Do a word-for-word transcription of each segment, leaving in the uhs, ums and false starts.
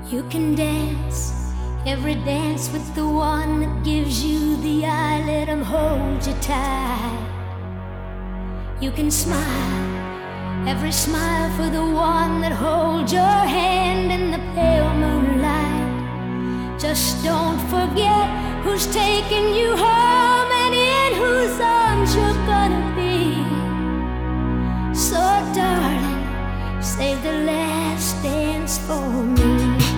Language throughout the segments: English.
You can dance every dance with the one that gives you the eye, let him hold you tight. You can smile every smile for the one that holds your hand in the pale moonlight. Just don't forget who's taking you home and in whose arms you're gonna be. So darling, save the last dance for me.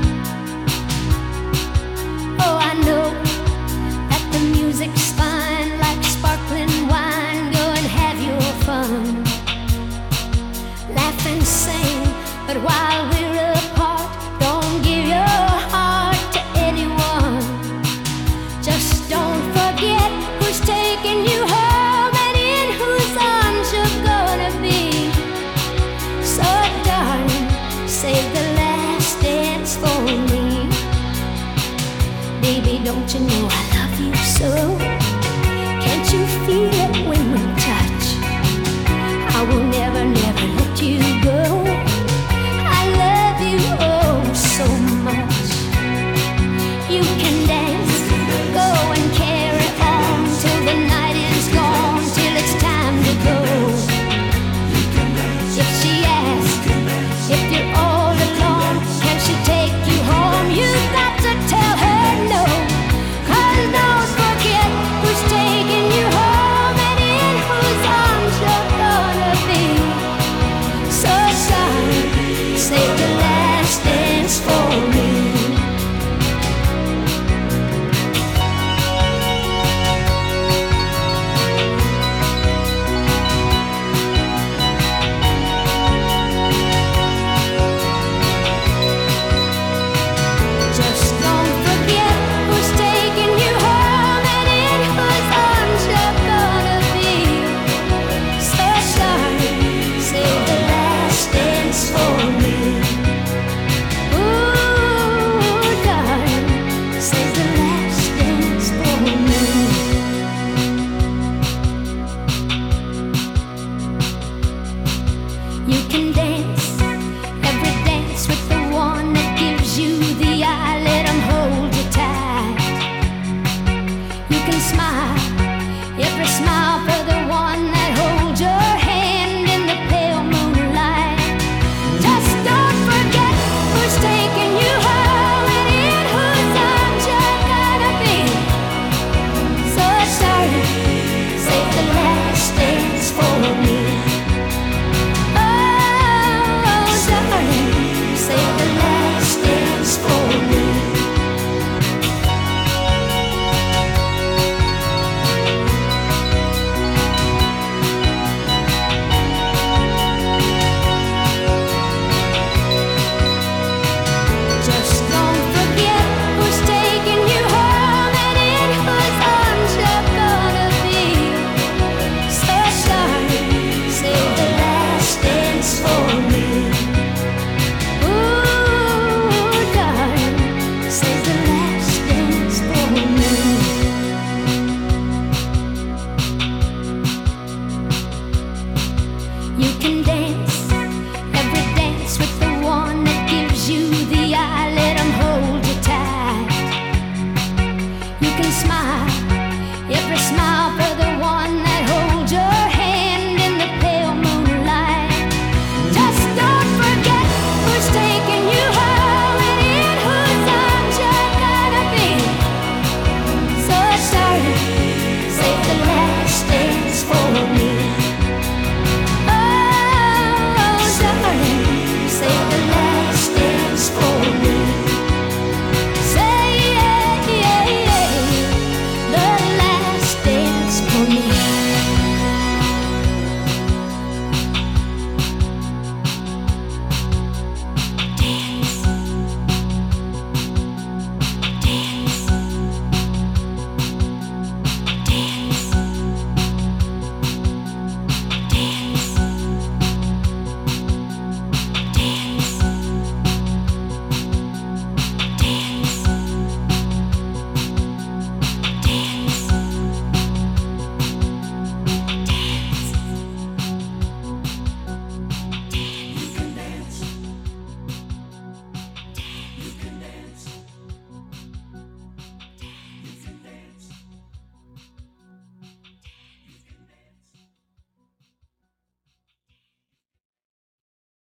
Oh, I know that the music's fine, like sparkling wine. Go and have your fun, laugh and sing, but while we're apart, don't give your heart to anyone. Just don't forget who's taking you home and in whose arms you're gonna be. So darling, save the last dance for me. Baby, don't you know I love you so? Can't you feel it when we touch? I will never, never let you go. I love you oh so much. You can dance, go and carry on till the night is gone, till it's time to go. If she asks if you're all alone, can she take you home? You've got to tell her no, 'cause don't forget who's taking you home and in whose arms you're gonna be. So sorry, save the last dance for me. Just don't forget who's taking you home and in whose arms you're gonna be. So sorry, save the last dance for me. Ooh, darling, save the last dance for me. You can dance every dance with the one that gives you the eye, let him hold you tight. You can smile every smile for the one that holds your hand in the pale moonlight. Just don't forget who's taking you home and in whose arms you're gonna be. So sorry, save the last dance for me. Oh, darling, save the last dance for me. Just don't forget who's taking you home and in whose arms you're gonna be. So sorry, save the last dance for me. Ooh, darling, save the last dance for me. You can